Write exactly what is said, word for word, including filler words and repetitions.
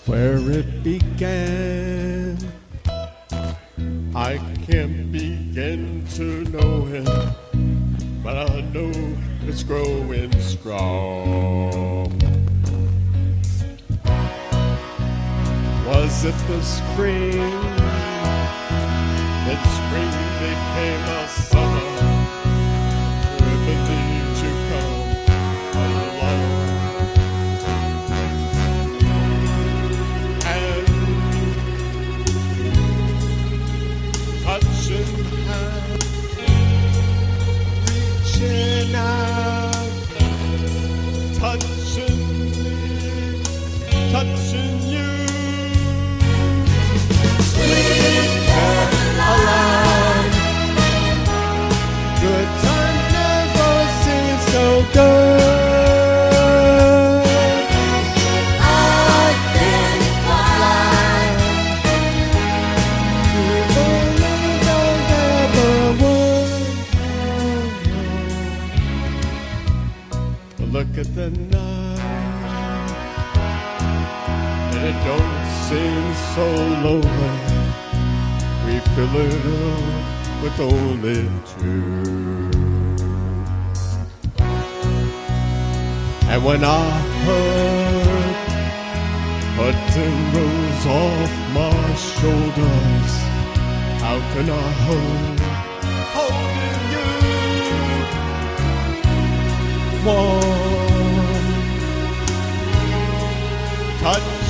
where it began. I can't begin to know it, but I know it's growing strong. Was it the spring? Then spring became a summer. We believed you come along. And touching hands, reaching out, touching me, touching you. Sweet Caroline, good time never seems so good. I've been blind. You believe I never would. But look at the night, and it don't seem so lonely. We fill it up with only two. And when I heard curtain rose off my shoulders, how can I hold holding you? One touch